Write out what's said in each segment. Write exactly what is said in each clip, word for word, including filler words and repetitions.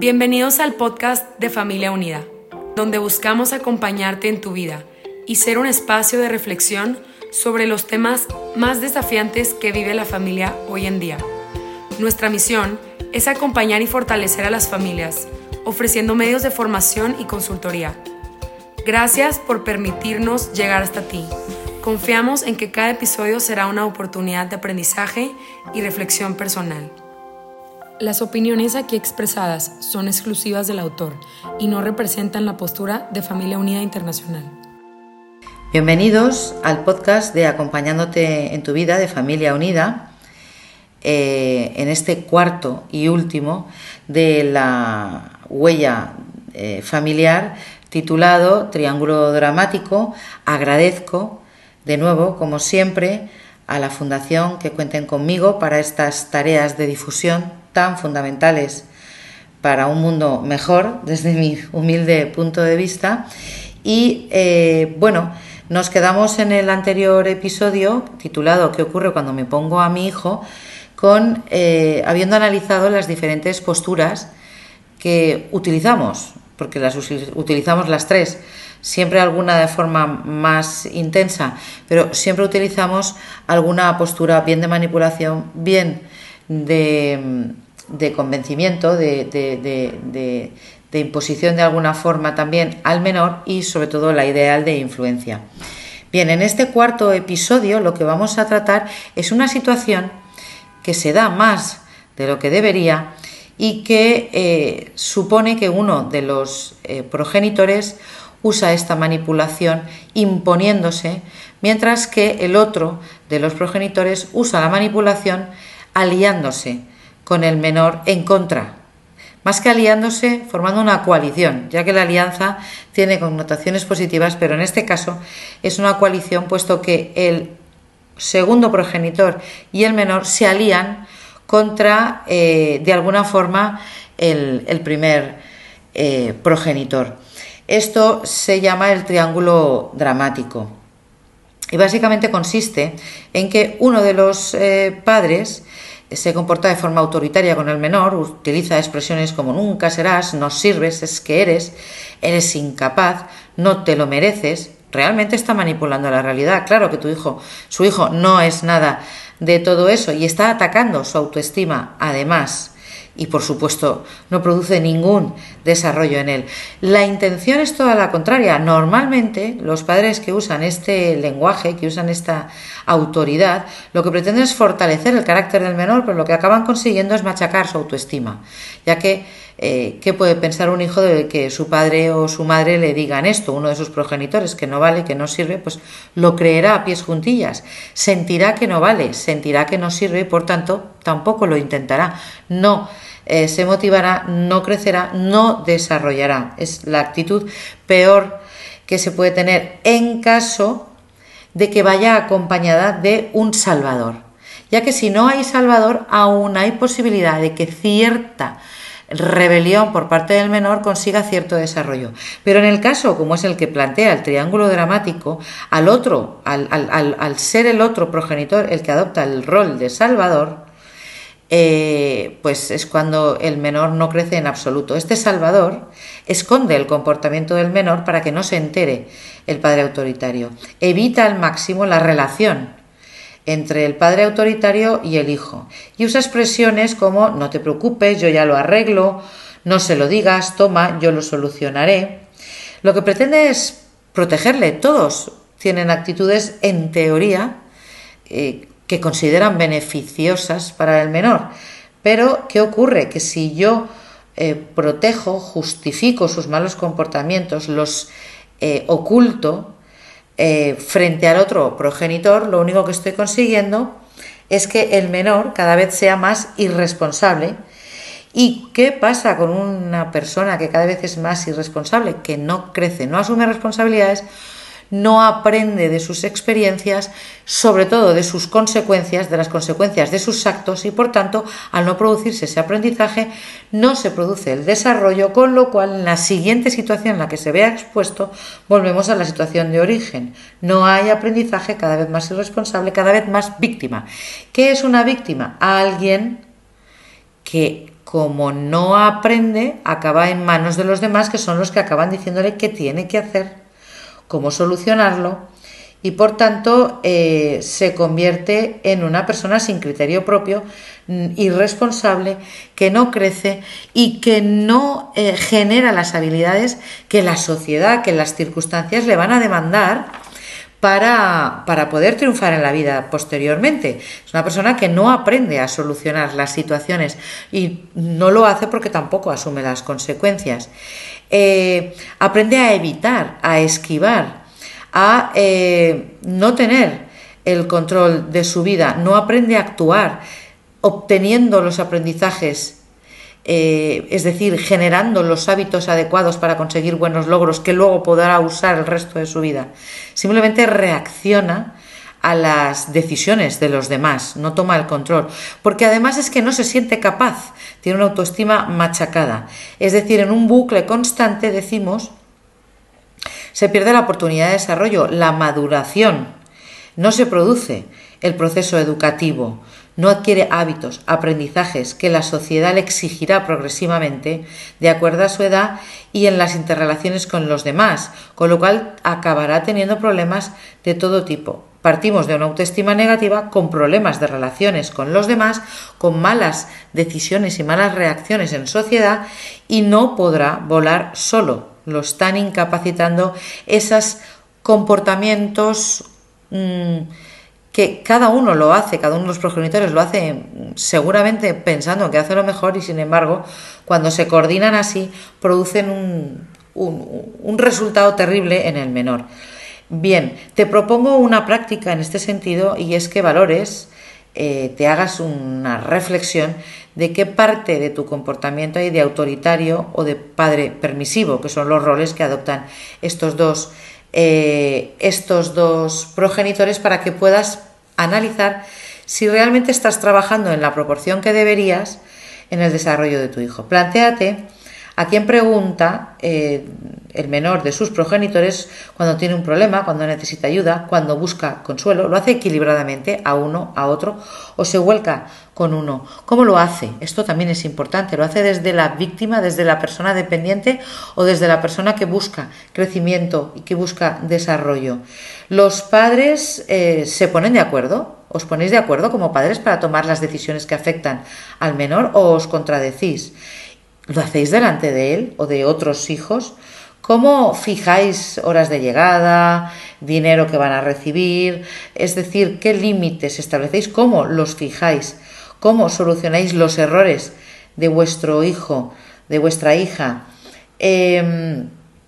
Bienvenidos al podcast de Familia Unida, donde buscamos acompañarte en tu vida y ser un espacio de reflexión sobre los temas más desafiantes que vive la familia hoy en día. Nuestra misión es acompañar y fortalecer a las familias, ofreciendo medios de formación y consultoría. Gracias por permitirnos llegar hasta ti. Confiamos en que cada episodio será una oportunidad de aprendizaje y reflexión personal. Las opiniones aquí expresadas son exclusivas del autor y no representan la postura de Familia Unida Internacional. Bienvenidos al podcast de Acompañándote en tu vida de Familia Unida, eh, en este cuarto y último de la huella eh, familiar titulado Triángulo Dramático. Agradezco de nuevo, como siempre, a la Fundación que cuenten conmigo para estas tareas de difusión tan fundamentales para un mundo mejor desde mi humilde punto de vista. Y eh, bueno, nos quedamos en el anterior episodio titulado ¿Qué ocurre cuando me pongo a mi hijo?, con eh, habiendo analizado las diferentes posturas que utilizamos, porque las utilizamos las tres, siempre alguna de forma más intensa, pero siempre utilizamos alguna postura bien de manipulación, bien de, de convencimiento, de, de, de, de, de imposición de alguna forma también al menor y sobre todo la ideal de influencia. Bien, en este cuarto episodio lo que vamos a tratar es una situación que se da más de lo que debería y que eh, supone que uno de los eh, progenitores usa esta manipulación imponiéndose, mientras que el otro de los progenitores usa la manipulación aliándose con el menor en contra. Más que aliándose, formando una coalición, ya que la alianza tiene connotaciones positivas, pero en este caso es una coalición, puesto que el segundo progenitor y el menor se alían contra, eh, de alguna forma, el, el primer eh, progenitor. Esto se llama el triángulo dramático y básicamente consiste en que uno de los eh, padres se comporta de forma autoritaria con el menor, utiliza expresiones como nunca serás, no sirves, es que eres, eres incapaz, no te lo mereces. Realmente está manipulando la realidad. Claro que tu hijo, su hijo no es nada de todo eso y está atacando su autoestima además. Y por supuesto no produce ningún desarrollo en él. La intención es toda la contraria. Normalmente los padres que usan este lenguaje, que usan esta autoridad, lo que pretenden es fortalecer el carácter del menor, pero lo que acaban consiguiendo es machacar su autoestima, ya que eh, ¿qué puede pensar un hijo de que su padre o su madre le digan esto, uno de sus progenitores, que no vale, que no sirve? Pues lo creerá a pies juntillas, sentirá que no vale, sentirá que no sirve y por tanto tampoco lo intentará, no eh, se motivará, no crecerá, no desarrollará. Es la actitud peor que se puede tener en caso de que vaya acompañada de un salvador, ya que si no hay salvador aún hay posibilidad de que cierta rebelión por parte del menor consiga cierto desarrollo. Pero en el caso, como es el que plantea el triángulo dramático, al otro, al, al, al, al ser el otro progenitor el que adopta el rol de salvador, eh, pues es cuando el menor no crece en absoluto. Este salvador esconde el comportamiento del menor para que no se entere el padre autoritario. Evita al máximo la relación entre el padre autoritario y el hijo y usa expresiones como no te preocupes, yo ya lo arreglo, no se lo digas, toma, yo lo solucionaré. Lo que pretende es protegerle. Todos tienen actitudes en teoría eh, que consideran beneficiosas para el menor, pero ¿qué ocurre? Que si yo eh, protejo, justifico sus malos comportamientos, los eh, oculto Eh, frente al otro progenitor, lo único que estoy consiguiendo es que el menor cada vez sea más irresponsable. ¿Y qué pasa con una persona que cada vez es más irresponsable? Que no crece, no asume responsabilidades, no aprende de sus experiencias, sobre todo de sus consecuencias, de las consecuencias de sus actos, y por tanto, al no producirse ese aprendizaje, no se produce el desarrollo, con lo cual en la siguiente situación en la que se vea expuesto, volvemos a la situación de origen. No hay aprendizaje, cada vez más irresponsable, cada vez más víctima. ¿Qué es una víctima? Alguien que como no aprende, acaba en manos de los demás, que son los que acaban diciéndole qué tiene que hacer, cómo solucionarlo, y por tanto eh, se convierte en una persona sin criterio propio, irresponsable, que no crece y que no eh, genera las habilidades que la sociedad, que las circunstancias le van a demandar Para, para poder triunfar en la vida posteriormente. Es una persona que no aprende a solucionar las situaciones y no lo hace porque tampoco asume las consecuencias. Eh, aprende a evitar, a esquivar, a eh, no tener el control de su vida, no aprende a actuar obteniendo los aprendizajes, Eh, es decir, generando los hábitos adecuados para conseguir buenos logros que luego podrá usar el resto de su vida. Simplemente reacciona a las decisiones de los demás, no toma el control, porque además es que no se siente capaz, tiene una autoestima machacada. Es decir, en un bucle constante, decimos, se pierde la oportunidad de desarrollo, la maduración, no se produce el proceso educativo, no adquiere hábitos, aprendizajes que la sociedad le exigirá progresivamente de acuerdo a su edad y en las interrelaciones con los demás, con lo cual acabará teniendo problemas de todo tipo. Partimos de una autoestima negativa con problemas de relaciones con los demás, con malas decisiones y malas reacciones en sociedad y no podrá volar solo. Lo están incapacitando esos comportamientos mmm, que cada uno lo hace, cada uno de los progenitores lo hace seguramente pensando que hace lo mejor y sin embargo cuando se coordinan así producen un, un, un resultado terrible en el menor. Bien, te propongo una práctica en este sentido y es que valores, eh, te hagas una reflexión de qué parte de tu comportamiento hay de autoritario o de padre permisivo, que son los roles que adoptan estos dos Eh, estos dos progenitores para que puedas analizar si realmente estás trabajando en la proporción que deberías en el desarrollo de tu hijo. Plantéate a quién pregunta eh, el menor de sus progenitores cuando tiene un problema, cuando necesita ayuda, cuando busca consuelo. ¿Lo hace equilibradamente a uno, a otro o se vuelca con uno? ¿Cómo lo hace? Esto también es importante. ¿Lo hace desde la víctima, desde la persona dependiente o desde la persona que busca crecimiento y que busca desarrollo? ¿Los padres eh, se ponen de acuerdo? ¿Os ponéis de acuerdo como padres para tomar las decisiones que afectan al menor o os contradecís? ¿Lo hacéis delante de él o de otros hijos? ¿Cómo fijáis horas de llegada, dinero que van a recibir? Es decir, ¿qué límites establecéis? ¿Cómo los fijáis? ¿Cómo solucionáis los errores de vuestro hijo, de vuestra hija? Eh,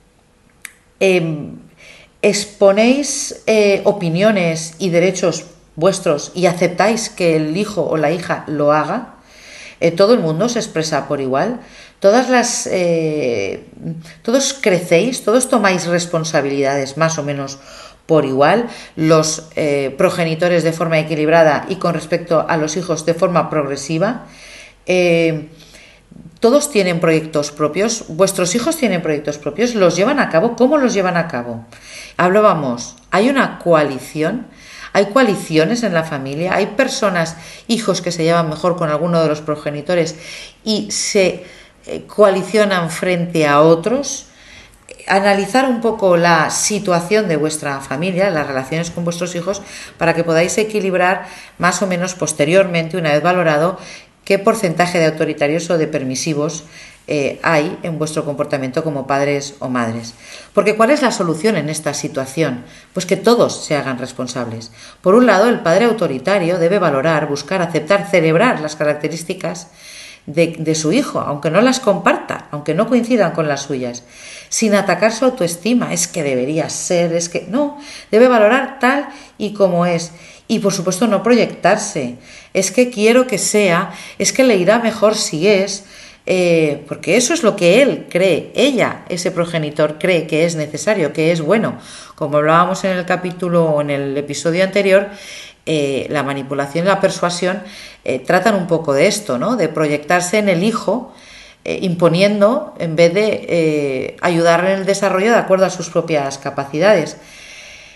eh, ¿Exponéis eh, opiniones y derechos vuestros y aceptáis que el hijo o la hija lo haga? Eh, ¿Todo el mundo se expresa por igual? Todas las, eh, todos crecéis, todos tomáis responsabilidades más o menos por igual, los eh, progenitores de forma equilibrada y con respecto a los hijos de forma progresiva. Eh, todos tienen proyectos propios, vuestros hijos tienen proyectos propios, los llevan a cabo. ¿Cómo los llevan a cabo? Hablábamos, hay una coalición. Hay coaliciones en la familia, hay personas, hijos que se llevan mejor con alguno de los progenitores y se coalicionan frente a otros. Analizar un poco la situación de vuestra familia, las relaciones con vuestros hijos, para que podáis equilibrar más o menos posteriormente, una vez valorado, qué porcentaje de autoritarios o de permisivos Eh, hay en vuestro comportamiento como padres o madres. Porque ¿cuál es la solución en esta situación? Pues que todos se hagan responsables. Por un lado, el padre autoritario debe valorar, buscar, aceptar, celebrar las características de, de su hijo, aunque no las comparta, aunque no coincidan con las suyas, sin atacar su autoestima. Es que debería ser, es que no, debe valorar tal y como es. Y por supuesto no proyectarse. Es que quiero que sea, es que le irá mejor si es. Eh, porque eso es lo que él cree, ella, ese progenitor, cree que es necesario, que es bueno. Como hablábamos en el capítulo o en el episodio anterior, eh, la manipulación y la persuasión eh, tratan un poco de esto, ¿no? De proyectarse en el hijo, eh, imponiendo en vez de eh, ayudarle en el desarrollo de acuerdo a sus propias capacidades.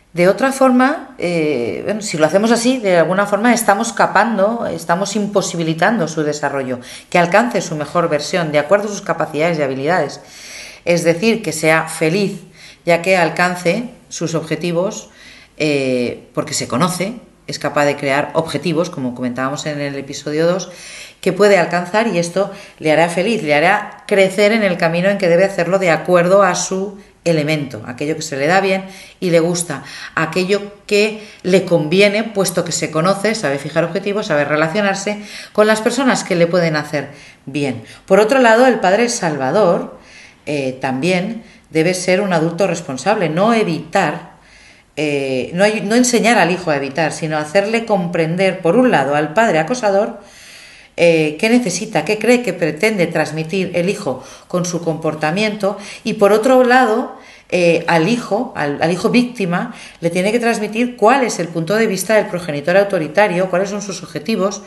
De otra forma, eh, bueno, si lo hacemos así, de alguna forma estamos capando, estamos imposibilitando su desarrollo, que alcance su mejor versión de acuerdo a sus capacidades y habilidades. Es decir, que sea feliz, ya que alcance sus objetivos eh, porque se conoce, es capaz de crear objetivos, como comentábamos en el episodio dos, que puede alcanzar, y esto le hará feliz, le hará crecer en el camino en que debe hacerlo de acuerdo a su elemento, aquello que se le da bien y le gusta, aquello que le conviene, puesto que se conoce, sabe fijar objetivos, sabe relacionarse con las personas que le pueden hacer bien. Por otro lado, el padre salvador eh, también debe ser un adulto responsable, no evitar, eh, no, hay, no enseñar al hijo a evitar, sino hacerle comprender, por un lado, al padre acosador, Eh, qué necesita, qué cree que pretende transmitir el hijo con su comportamiento, y por otro lado eh, al hijo, al, al hijo víctima, le tiene que transmitir cuál es el punto de vista del progenitor autoritario, cuáles son sus objetivos,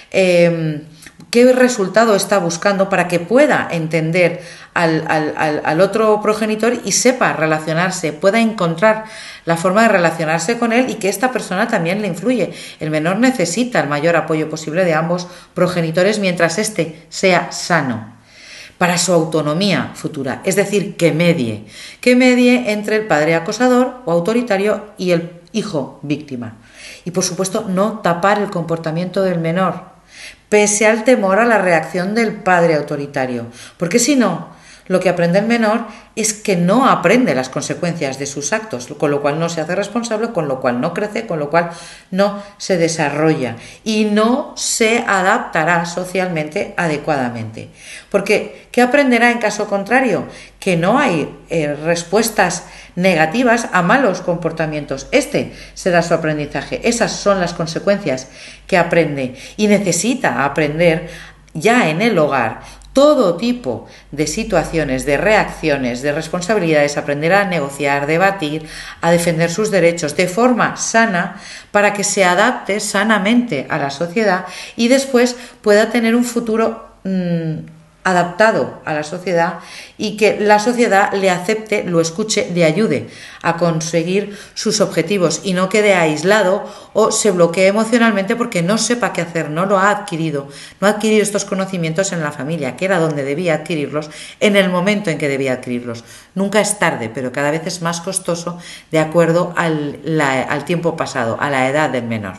eh, qué resultado está buscando, para que pueda entender al, al, al, al otro progenitor y sepa relacionarse, pueda encontrar la forma de relacionarse con él, y que esta persona también le influye. El menor necesita el mayor apoyo posible de ambos progenitores mientras éste sea sano, para su autonomía futura, es decir, que medie, que medie entre el padre acosador o autoritario y el hijo víctima. Y por supuesto, no tapar el comportamiento del menor, pese al temor a la reacción del padre autoritario, porque si no, lo que aprende el menor es que no aprende las consecuencias de sus actos, con lo cual no se hace responsable, con lo cual no crece, con lo cual no se desarrolla y no se adaptará socialmente adecuadamente. Porque, ¿qué aprenderá en caso contrario? Que no hay eh, respuestas negativas a malos comportamientos. Este será su aprendizaje, esas son las consecuencias que aprende, y necesita aprender ya en el hogar todo tipo de situaciones, de reacciones, de responsabilidades, aprender a negociar, debatir, a defender sus derechos de forma sana, para que se adapte sanamente a la sociedad y después pueda tener un futuro mmm, adaptado a la sociedad, y que la sociedad le acepte, lo escuche, le ayude a conseguir sus objetivos y no quede aislado o se bloquee emocionalmente porque no sepa qué hacer, no lo ha adquirido, no ha adquirido estos conocimientos en la familia, que era donde debía adquirirlos, en el momento en que debía adquirirlos. Nunca es tarde, pero cada vez es más costoso de acuerdo al, la, al tiempo pasado, a la edad del menor.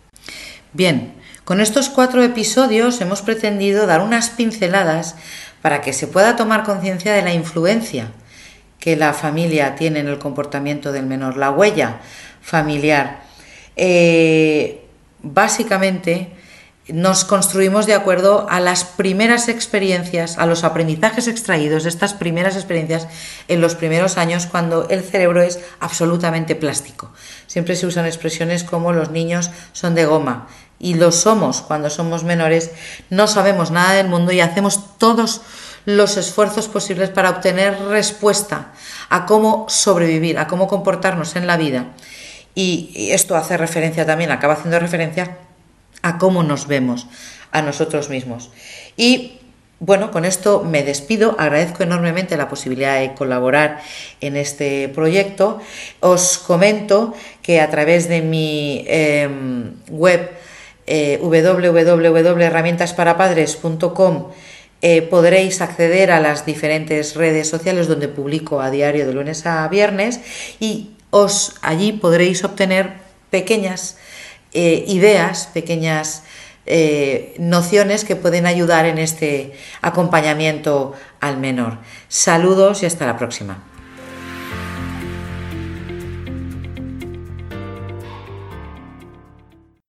Bien, con estos cuatro episodios hemos pretendido dar unas pinceladas para que se pueda tomar conciencia de la influencia que la familia tiene en el comportamiento del menor, la huella familiar. Eh, básicamente nos construimos de acuerdo a las primeras experiencias, a los aprendizajes extraídos de estas primeras experiencias en los primeros años, cuando el cerebro es absolutamente plástico. Siempre se usan expresiones como los niños son de goma, y lo somos cuando somos menores, no sabemos nada del mundo y hacemos todos los esfuerzos posibles para obtener respuesta a cómo sobrevivir, a cómo comportarnos en la vida. Y, y esto hace referencia también, acaba haciendo referencia a cómo nos vemos a nosotros mismos. Y bueno, con esto me despido, agradezco enormemente la posibilidad de colaborar en este proyecto. Os comento que a través de mi eh, web eh, w w w punto herramientas para padres punto com eh, podréis acceder a las diferentes redes sociales donde publico a diario de lunes a viernes, y os allí podréis obtener pequeñas eh, ideas, pequeñas Eh, nociones que pueden ayudar en este acompañamiento al menor. Saludos y hasta la próxima.